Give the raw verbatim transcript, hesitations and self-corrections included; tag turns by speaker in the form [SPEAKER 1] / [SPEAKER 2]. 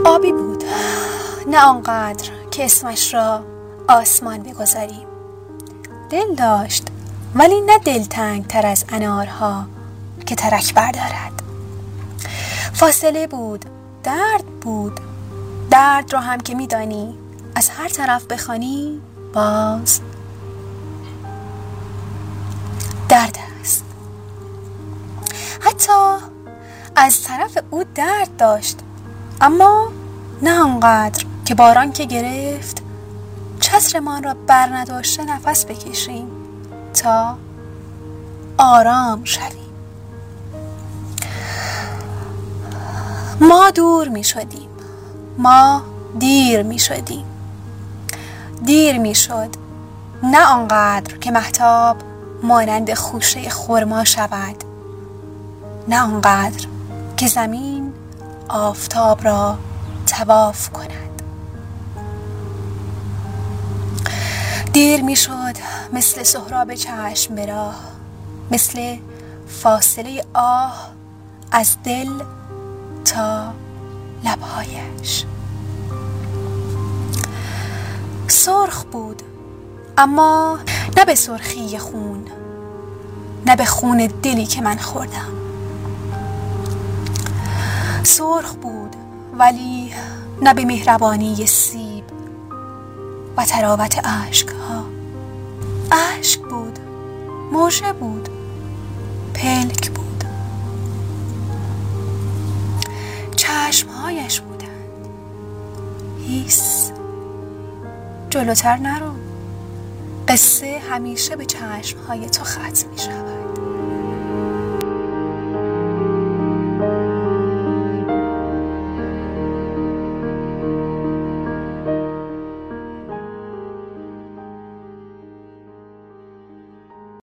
[SPEAKER 1] آبی بود، نه آنقدر که اسمش را آسمان بگذاریم. دل داشت، ولی نه دلتنگ تر از انارها که ترک بردارد. فاصله بود، درد بود، درد را هم که میدانی از هر طرف بخوانی باز درد است. حتی از طرف او درد داشت، اما نه آنقدر که باران که گرفت چترمان را بر نداشته نفس بکشیم تا آرام شویم. ما دور می شدیم، ما دیر می شدیم. دیر می شد، نه آنقدر که مهتاب مانند خوشه خرما شود، نه آنقدر که زمین آفتاب را طواف کند. دیر می شد مثل سهراب چشم به راه، مثل فاصله آه از دل تا لبهایش. سرخ بود، اما نه به سرخی خون، نه به خون دلی که من خوردم. سرخ بود، ولی نه به مهربانی سیب و تراوت اشکها. اشک بود، موجه بود، پلک بود. چشمهایش بودند. هیس، جلوتر نرو، قصه همیشه به چشمهای تو ختم می شود.